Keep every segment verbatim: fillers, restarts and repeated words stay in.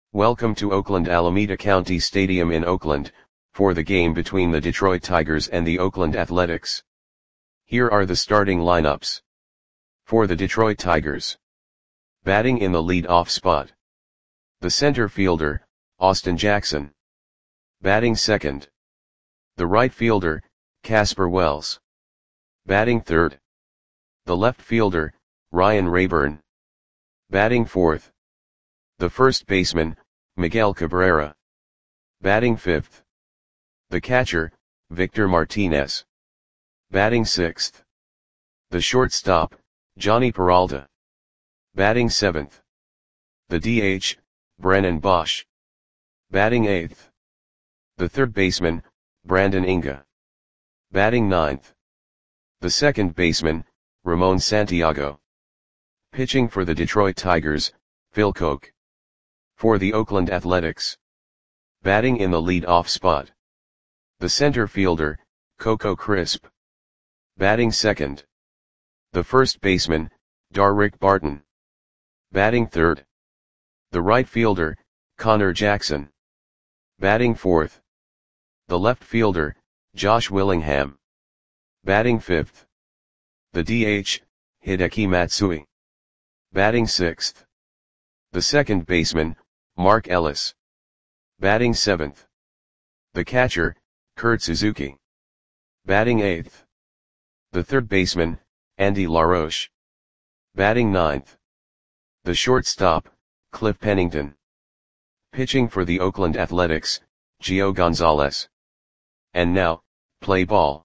Welcome to Oakland Alameda County Stadium in Oakland, for the game between the Detroit Tigers and the Oakland Athletics. Here are the starting lineups. For the Detroit Tigers. Batting in the lead-off spot. The center fielder, Austin Jackson. Batting second. The right fielder, Casper Wells. Batting third. The left fielder, Ryan Raburn. Batting fourth. The first baseman, Miguel Cabrera. Batting fifth. The catcher, Victor Martinez. Batting sixth. The shortstop, Jhonny Peralta. Batting seventh. The D H, Brennan Boesch. Batting eighth. The third baseman, Brandon Inge. Batting ninth. The second baseman, Ramon Santiago. Pitching for the Detroit Tigers, Phil Coke. For the Oakland Athletics. Batting in the lead-off spot. The center fielder, Coco Crisp. Batting second. The first baseman, Darrick Barton. Batting third. The right fielder, Connor Jackson. Batting fourth. The left fielder, Josh Willingham. Batting fifth. The D H, Hideki Matsui. Batting sixth. The second baseman, Mark Ellis. Batting seventh. The catcher, Kurt Suzuki. Batting eighth. The third baseman, Andy LaRoche. Batting ninth. The shortstop, Cliff Pennington. Pitching for the Oakland Athletics, Gio Gonzalez. And now, play ball.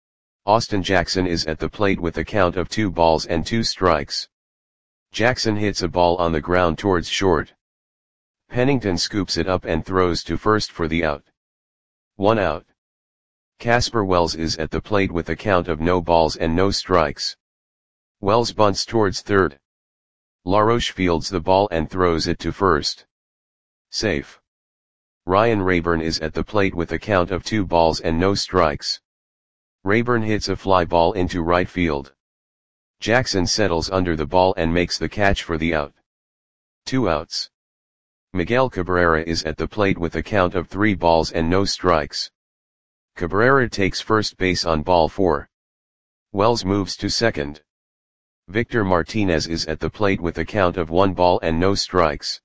Austin Jackson is at the plate with a count of two balls and two strikes. Jackson hits a ball on the ground towards short. Pennington scoops it up and throws to first for the out. One out. Casper Wells is at the plate with a count of no balls and no strikes. Wells bunts towards third. LaRoche fields the ball and throws it to first. Safe. Ryan Raburn is at the plate with a count of two balls and no strikes. Raburn hits a fly ball into right field. Jackson settles under the ball and makes the catch for the out. Two outs. Miguel Cabrera is at the plate with a count of three balls and no strikes. Cabrera takes first base on ball four. Wells moves to second. Victor Martinez is at the plate with a count of one ball and no strikes.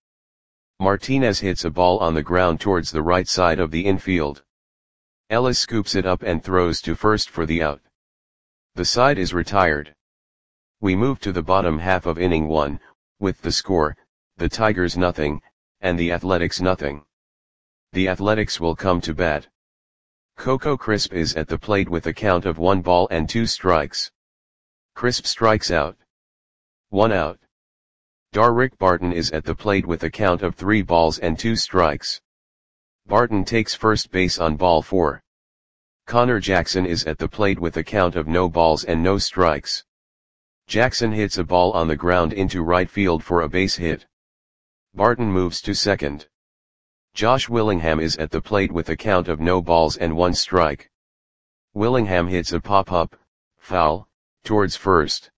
Martinez hits a ball on the ground towards the right side of the infield. Ellis scoops it up and throws to first for the out. The side is retired. We move to the bottom half of inning one, with the score, the Tigers nothing, and the Athletics nothing. The Athletics will come to bat. Coco Crisp is at the plate with a count of one ball and two strikes. Crisp strikes out. One out. Darrick Barton is at the plate with a count of three balls and two strikes. Barton takes first base on ball four. Connor Jackson is at the plate with a count of no balls and no strikes. Jackson hits a ball on the ground into right field for a base hit. Barton moves to second. Josh Willingham is at the plate with a count of no balls and one strike. Willingham hits a pop-up, foul, towards first.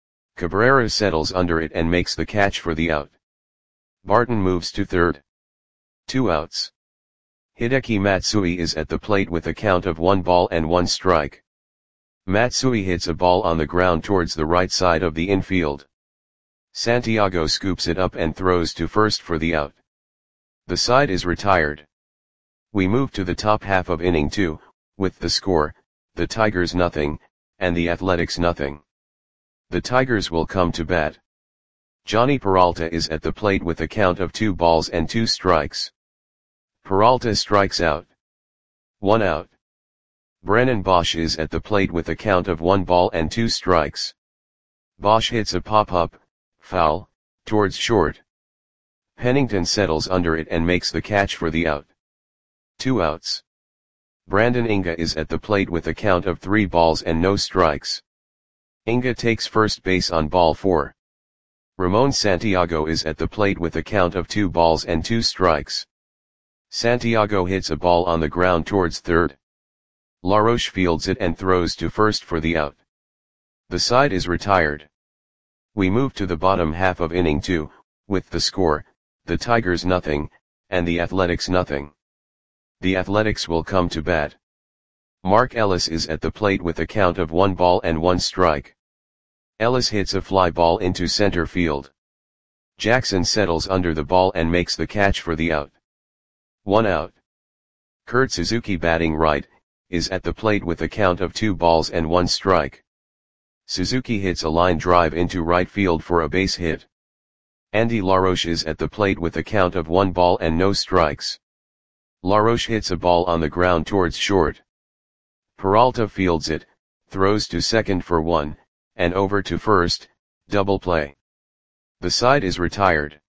Cabrera settles under it and makes the catch for the out. Barton moves to third. Two outs. Hideki Matsui is at the plate with a count of one ball and one strike. Matsui hits a ball on the ground towards the right side of the infield. Santiago scoops it up and throws to first for the out. The side is retired. We move to the top half of inning two, with the score, the Tigers nothing, and the Athletics nothing. The Tigers will come to bat. Jhonny Peralta is at the plate with a count of two balls and two strikes. Peralta strikes out. One out. Brennan Boesch is at the plate with a count of one ball and two strikes. Boesch hits a pop-up, foul, towards short. Pennington settles under it and makes the catch for the out. Two outs. Brandon Inge is at the plate with a count of three balls and no strikes. Inge takes first base on ball four. Ramon Santiago is at the plate with a count of two balls and two strikes. Santiago hits a ball on the ground towards third. LaRoche fields it and throws to first for the out. The side is retired. We move to the bottom half of inning two, with the score, the Tigers nothing, and the Athletics nothing. The Athletics will come to bat. Mark Ellis is at the plate with a count of one ball and one strike. Ellis hits a fly ball into center field. Jackson settles under the ball and makes the catch for the out. One out. Kurt Suzuki, batting right, is at the plate with a count of two balls and one strike. Suzuki hits a line drive into right field for a base hit. Andy LaRoche is at the plate with a count of one ball and no strikes. LaRoche hits a ball on the ground towards short. Peralta fields it, throws to second for one, and over to first, double play. The side is retired.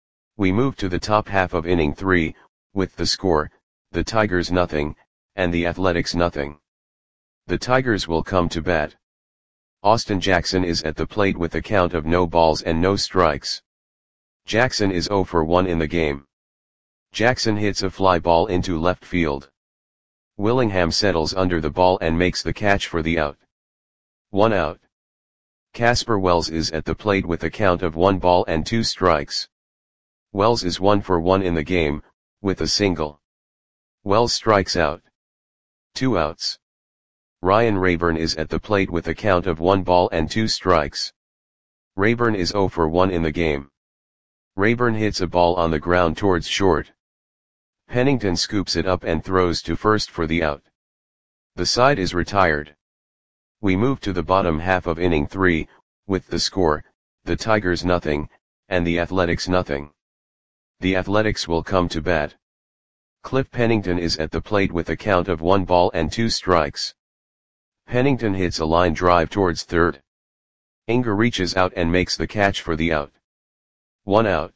We move to the top half of inning three, with the score, the Tigers nothing, and the Athletics nothing. The Tigers will come to bat. Austin Jackson is at the plate with a count of no balls and no strikes. Jackson is zero for one in the game. Jackson hits a fly ball into left field. Willingham settles under the ball and makes the catch for the out. One out. Casper Wells is at the plate with a count of one ball and two strikes. Wells is one for one in the game, with a single. Wells strikes out. Two outs. Ryan Rayburn is at the plate with a count of one ball and two strikes. Rayburn is zero for one in the game. Rayburn hits a ball on the ground towards short. Pennington scoops it up and throws to first for the out. The side is retired. We move to the bottom half of inning three, with the score, the Tigers nothing, and the Athletics nothing. The Athletics will come to bat. Cliff Pennington is at the plate with a count of one ball and two strikes. Pennington hits a line drive towards third. Inga reaches out and makes the catch for the out. One out.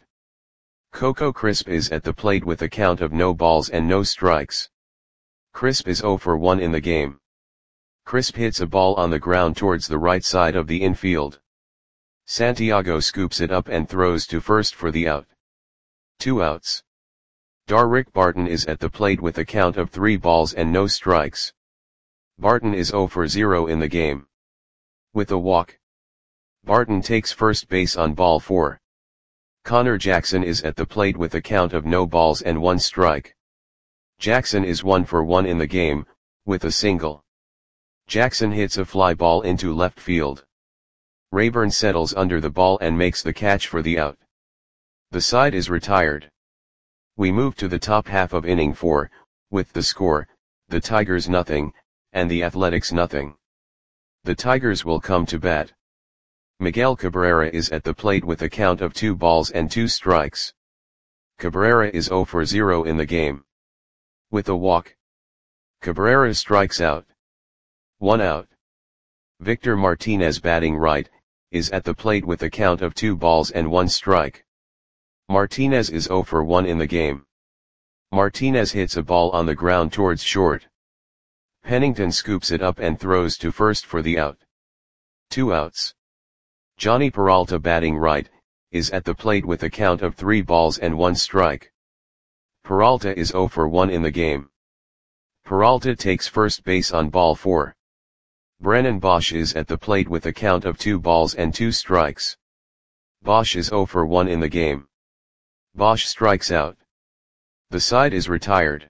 Coco Crisp is at the plate with a count of no balls and no strikes. Crisp is zero for one in the game. Crisp hits a ball on the ground towards the right side of the infield. Santiago scoops it up and throws to first for the out. Two outs. Darrick Barton is at the plate with a count of three balls and no strikes. Barton is zero for zero in the game. With a walk. Barton takes first base on ball four. Connor Jackson is at the plate with a count of no balls and one strike. Jackson is one for one in the game, with a single. Jackson hits a fly ball into left field. Rayburn settles under the ball and makes the catch for the out. The side is retired. We move to the top half of inning four, with the score, the Tigers nothing, and the Athletics nothing. The Tigers will come to bat. Miguel Cabrera is at the plate with a count of two balls and two strikes. Cabrera is zero for zero in the game. With a walk. Cabrera strikes out. One out. Victor Martinez, batting right, is at the plate with a count of two balls and one strike. Martinez is zero for one in the game. Martinez hits a ball on the ground towards short. Pennington scoops it up and throws to first for the out. Two outs. Johnny Peralta, batting right, is at the plate with a count of three balls and one strike. Peralta is zero for one in the game. Peralta takes first base on ball four. Brennan Bosch is at the plate with a count of two balls and two strikes. Bosch is zero for one in the game. Bosch strikes out. The side is retired.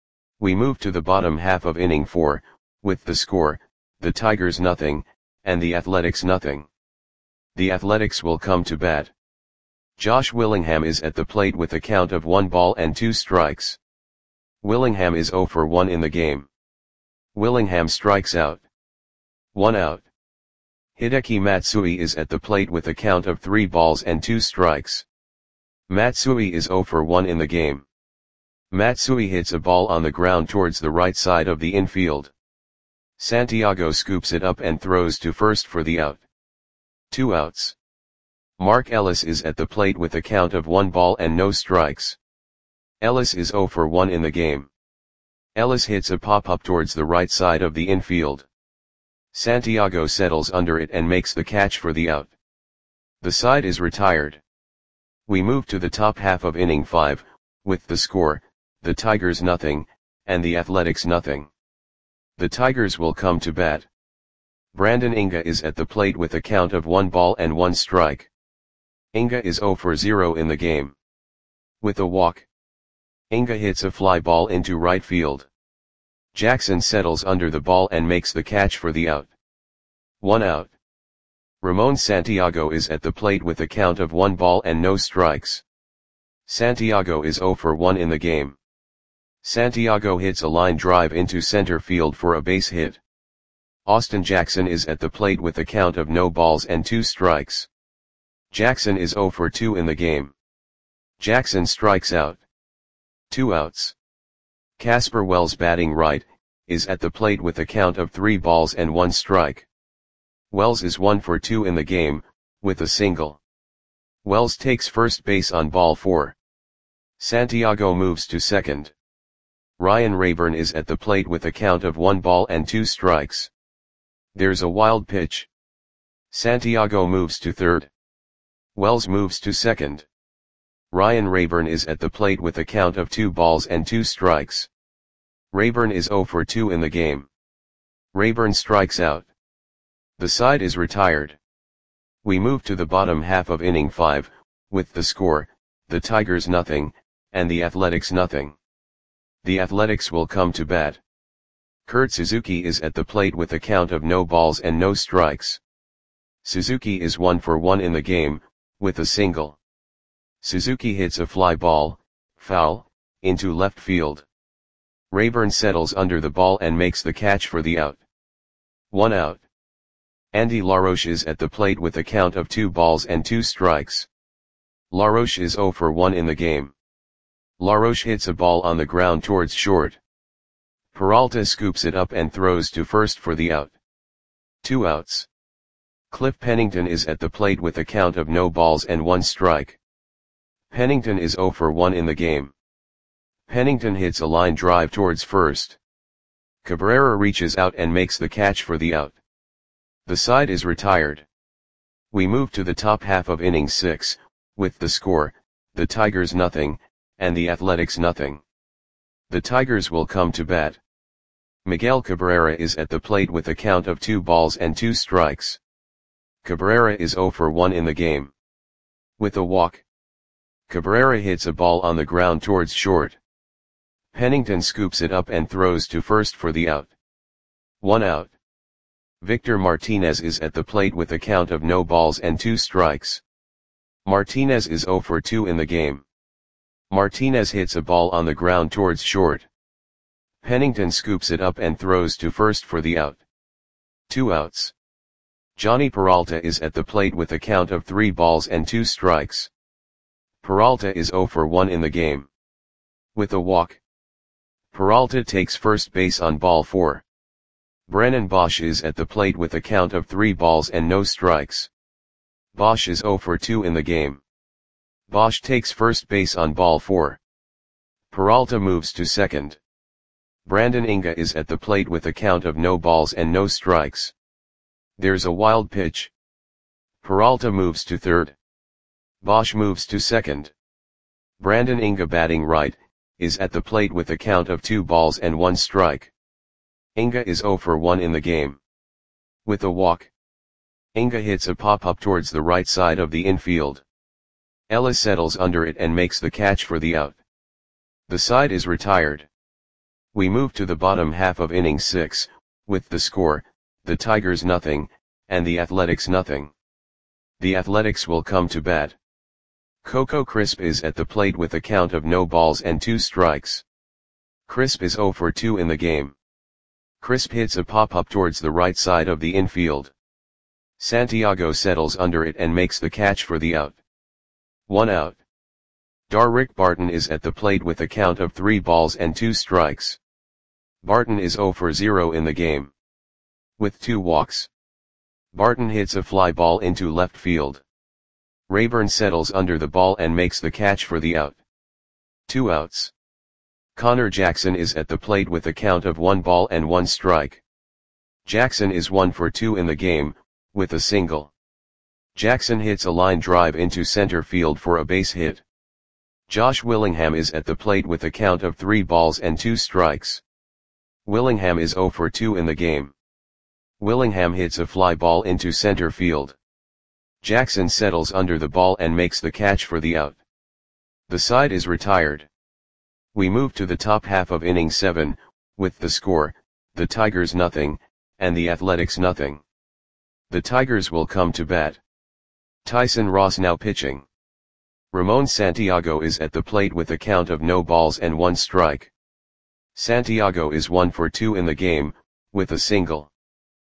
We move to the bottom half of inning four, with the score, the Tigers nothing, and the Athletics nothing. The Athletics will come to bat. Josh Willingham is at the plate with a count of one ball and two strikes. Willingham is zero for one in the game. Willingham strikes out. One out. Hideki Matsui is at the plate with a count of three balls and two strikes. Matsui is zero for one in the game. Matsui hits a ball on the ground towards the right side of the infield. Santiago scoops it up and throws to first for the out. Two outs. Mark Ellis is at the plate with a count of one ball and no strikes. Ellis is zero for one in the game. Ellis hits a pop-up towards the right side of the infield. Santiago settles under it and makes the catch for the out. The side is retired. We move to the top half of inning five, with the score, the Tigers nothing, and the Athletics nothing. The Tigers will come to bat. Brandon Inga is at the plate with a count of one ball and one strike. Inga is zero for zero in the game. With a walk. Inga hits a fly ball into right field. Jackson settles under the ball and makes the catch for the out. One out. Ramon Santiago is at the plate with a count of one ball and no strikes. Santiago is zero for one in the game. Santiago hits a line drive into center field for a base hit. Austin Jackson is at the plate with a count of no balls and two strikes. Jackson is zero for two in the game. Jackson strikes out. Two outs. Casper Wells, batting right, is at the plate with a count of three balls and one strike. Wells is one for two in the game, with a single. Wells takes first base on ball four. Santiago moves to second. Ryan Rayburn is at the plate with a count of one ball and two strikes. There's a wild pitch. Santiago moves to third. Wells moves to second. Ryan Rayburn is at the plate with a count of two balls and two strikes. Rayburn is zero for two in the game. Rayburn strikes out. The side is retired. We move to the bottom half of inning five, with the score, the Tigers nothing, and the Athletics nothing. The Athletics will come to bat. Kurt Suzuki is at the plate with a count of no balls and no strikes. Suzuki is one for one in the game, with a single. Suzuki hits a fly ball, foul, into left field. Rayburn settles under the ball and makes the catch for the out. One out. Andy LaRoche is at the plate with a count of two balls and two strikes. LaRoche is zero for one in the game. LaRoche hits a ball on the ground towards short. Peralta scoops it up and throws to first for the out. Two outs. Cliff Pennington is at the plate with a count of no balls and one strike. Pennington is zero for one in the game. Pennington hits a line drive towards first. Cabrera reaches out and makes the catch for the out. The side is retired. We move to the top half of inning six, with the score, the Tigers nothing, and the Athletics nothing. The Tigers will come to bat. Miguel Cabrera is at the plate with a count of two balls and two strikes. Cabrera is zero for one in the game. With a walk. Cabrera hits a ball on the ground towards short. Pennington scoops it up and throws to first for the out. One out. Victor Martinez is at the plate with a count of no balls and two strikes. Martinez is zero for two in the game. Martinez hits a ball on the ground towards short. Pennington scoops it up and throws to first for the out. Two outs. Johnny Peralta is at the plate with a count of three balls and two strikes. Peralta is zero for one in the game. With a walk. Peralta takes first base on ball four. Brennan Bosch is at the plate with a count of three balls and no strikes. Bosch is zero for two in the game. Bosch takes first base on ball four. Peralta moves to second. Brandon Inga is at the plate with a count of no balls and no strikes. There's a wild pitch. Peralta moves to third. Bosch moves to second. Brandon Inga, batting right, is at the plate with a count of two balls and one strike. Inga is zero for one in the game. With a walk. Inga hits a pop-up towards the right side of the infield. Ellis settles under it and makes the catch for the out. The side is retired. We move to the bottom half of inning six, with the score, the Tigers nothing, and the Athletics nothing. The Athletics will come to bat. Coco Crisp is at the plate with a count of no balls and two strikes. Crisp is zero for two in the game. Crisp hits a pop-up towards the right side of the infield. Santiago settles under it and makes the catch for the out. One out. Darrick Barton is at the plate with a count of three balls and two strikes. Barton is zero for zero in the game. With two walks. Barton hits a fly ball into left field. Rayburn settles under the ball and makes the catch for the out. Two outs. Connor Jackson is at the plate with a count of one ball and one strike. Jackson is one for two in the game, with a single. Jackson hits a line drive into center field for a base hit. Josh Willingham is at the plate with a count of three balls and two strikes. Willingham is zero for two in the game. Willingham hits a fly ball into center field. Jackson settles under the ball and makes the catch for the out. The side is retired. We move to the top half of inning seven, with the score, the Tigers nothing, and the Athletics nothing. The Tigers will come to bat. Tyson Ross now pitching. Ramon Santiago is at the plate with a count of no balls and one strike. Santiago is one for two in the game, with a single.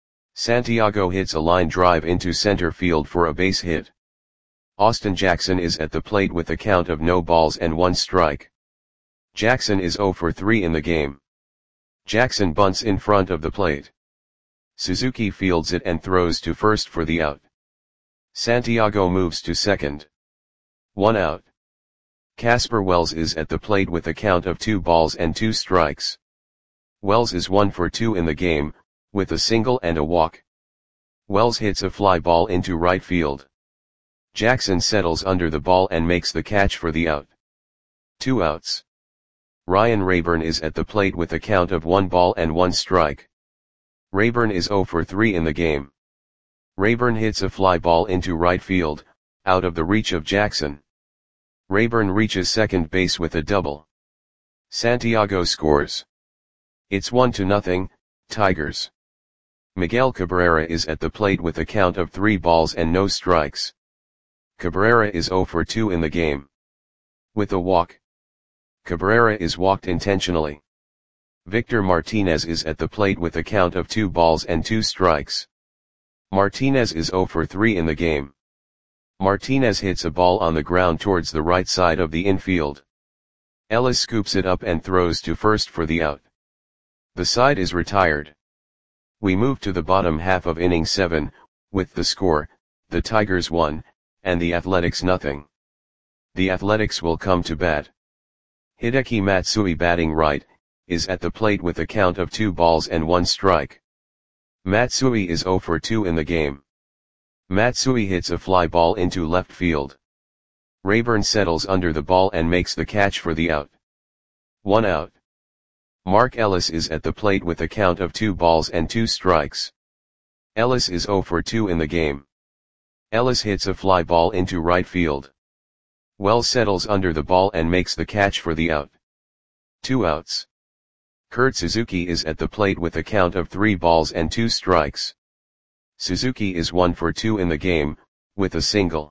Santiago hits a line drive into center field for a base hit. Austin Jackson is at the plate with a count of no balls and one strike. Jackson is zero for three in the game. Jackson bunts in front of the plate. Suzuki fields it and throws to first for the out. Santiago moves to second. One out. Casper Wells is at the plate with a count of two balls and two strikes. Wells is one for two in the game, with a single and a walk. Wells hits a fly ball into right field. Jackson settles under the ball and makes the catch for the out. Two outs. Ryan Rayburn is at the plate with a count of one ball and one strike. Rayburn is zero for three in the game. Rayburn hits a fly ball into right field, out of the reach of Jackson. Rayburn reaches second base with a double. Santiago scores. It's one to nothing, Tigers. Miguel Cabrera is at the plate with a count of three balls and no strikes. Cabrera is zero for two in the game. With a walk. Cabrera is walked intentionally. Victor Martinez is at the plate with a count of two balls and two strikes. Martinez is zero for three in the game. Martinez hits a ball on the ground towards the right side of the infield. Ellis scoops it up and throws to first for the out. The side is retired. We move to the bottom half of inning seven, with the score, the Tigers one, and the Athletics nothing. The Athletics will come to bat. Hideki Matsui, batting right, is at the plate with a count of two balls and one strike. Matsui is zero for two in the game. Matsui hits a fly ball into left field. Rayburn settles under the ball and makes the catch for the out. One out. Mark Ellis is at the plate with a count of two balls and two strikes. Ellis is zero for two in the game. Ellis hits a fly ball into right field. Wells settles under the ball and makes the catch for the out. Two outs. Kurt Suzuki is at the plate with a count of three balls and two strikes. Suzuki is one for two in the game, with a single.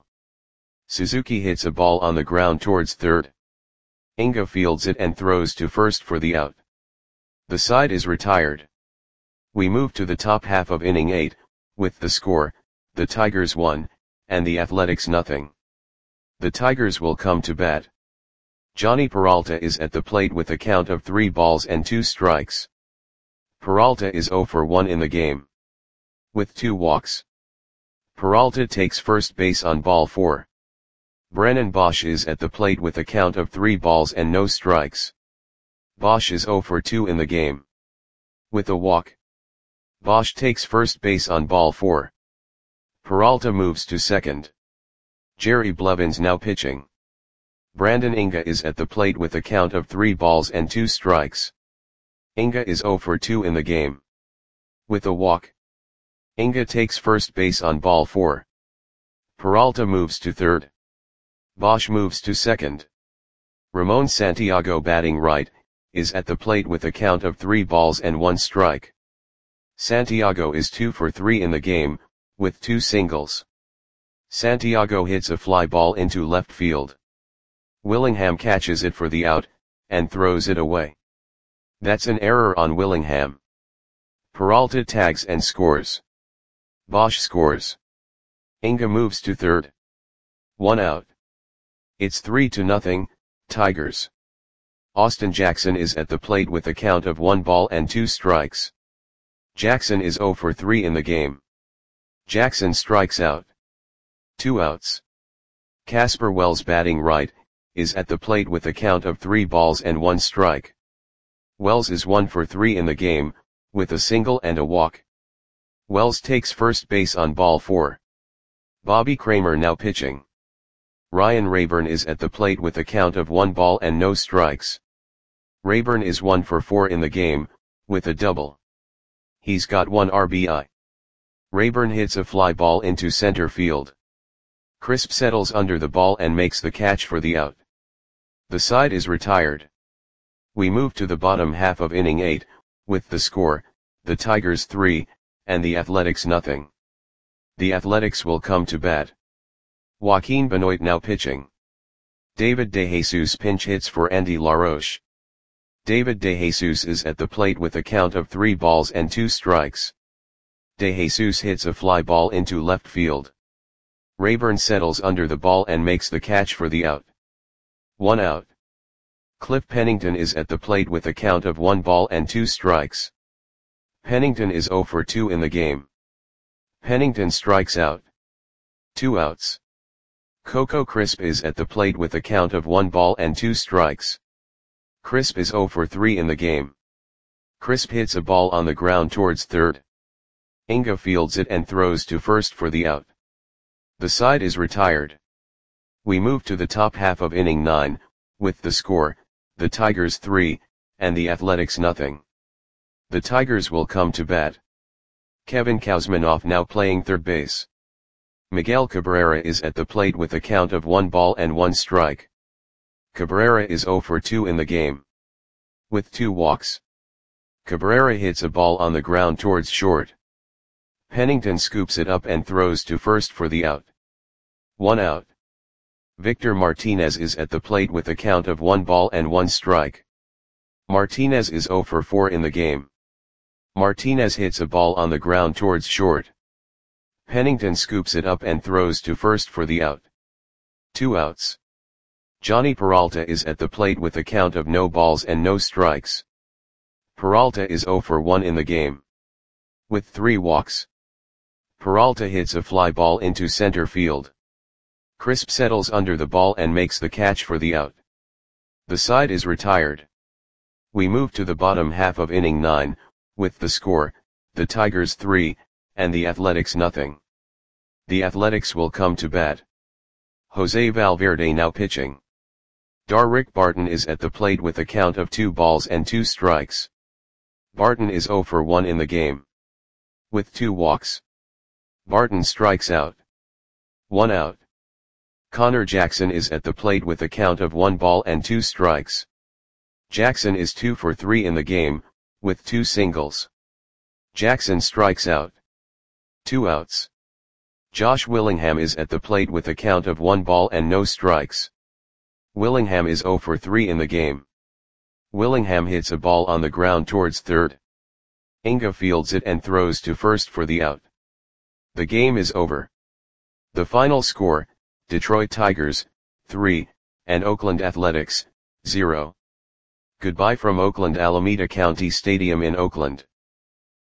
Suzuki hits a ball on the ground towards third. Inga fields it and throws to first for the out. The side is retired. We move to the top half of inning eight, with the score, the Tigers one, and the Athletics nothing. The Tigers will come to bat. Johnny Peralta is at the plate with a count of three balls and two strikes. Peralta is zero for one in the game. With two walks. Peralta takes first base on ball four. Brennan Bosch is at the plate with a count of three balls and no strikes. Bosch is zero for two in the game. With a walk. Bosch takes first base on ball four. Peralta moves to second. Jerry Blevins now pitching. Brandon Inga is at the plate with a count of three balls and two strikes. Inga is zero for two in the game. With a walk. Inga takes first base on ball four. Peralta moves to third. Bosch moves to second. Ramon Santiago, batting right, is at the plate with a count of three balls and one strike. Santiago is two for three in the game, with two singles. Santiago hits a fly ball into left field. Willingham catches it for the out, and throws it away. That's an error on Willingham. Peralta tags and scores. Bosch scores. Inga moves to third. One out. It's three to nothing, Tigers. Austin Jackson is at the plate with a count of one ball and two strikes. Jackson is zero for three in the game. Jackson strikes out. Two outs. Casper Wells, batting right, is at the plate with a count of three balls and one strike. Wells is one for three in the game, with a single and a walk. Wells takes first base on ball four. Bobby Kramer now pitching. Ryan Rayburn is at the plate with a count of one ball and no strikes. Rayburn is one for four in the game, with a double. He's got one R B I. Rayburn hits a fly ball into center field. Crisp settles under the ball and makes the catch for the out. The side is retired. We move to the bottom half of inning eight, with the score, the Tigers three, and the Athletics nothing. The Athletics will come to bat. Joaquin Benoit now pitching. David DeJesus pinch hits for Andy LaRoche. David DeJesus is at the plate with a count of three balls and two strikes. DeJesus hits a fly ball into left field. Rayburn settles under the ball and makes the catch for the out. One out. Cliff Pennington is at the plate with a count of one ball and two strikes. Pennington is zero for two in the game. Pennington strikes out. Two outs. Coco Crisp is at the plate with a count of one ball and two strikes. Crisp is zero for three in the game. Crisp hits a ball on the ground towards third. Inga fields it and throws to first for the out. The side is retired. We move to the top half of inning nine, with the score, the Tigers three, and the Athletics nothing. The Tigers will come to bat. Kevin Kouzmanoff now playing third base. Miguel Cabrera is at the plate with a count of one ball and one strike. Cabrera is zero for two in the game. With two walks. Cabrera hits a ball on the ground towards short. Pennington scoops it up and throws to first for the out. One out. Victor Martinez is at the plate with a count of one ball and one strike. Martinez is zero for four in the game. Martinez hits a ball on the ground towards short. Pennington scoops it up and throws to first for the out. Two outs. Johnny Peralta is at the plate with a count of no balls and no strikes. Peralta is zero for one in the game. With three walks. Peralta hits a fly ball into center field. Crisp settles under the ball and makes the catch for the out. The side is retired. We move to the bottom half of inning nine, with the score, the Tigers three, and the Athletics nothing. The Athletics will come to bat. Jose Valverde now pitching. Darrick Barton is at the plate with a count of two balls and two strikes. Barton is zero for one in the game. With two walks. Barton strikes out. One out. Connor Jackson is at the plate with a count of one ball and two strikes. Jackson is two for three in the game, with two singles. Jackson strikes out. Two outs. Josh Willingham is at the plate with a count of one ball and no strikes. Willingham is zero for three in the game. Willingham hits a ball on the ground towards third. Inga fields it and throws to first for the out. The game is over. The final score, Detroit Tigers, three, and Oakland Athletics, zero. Goodbye from Oakland Alameda County Stadium in Oakland.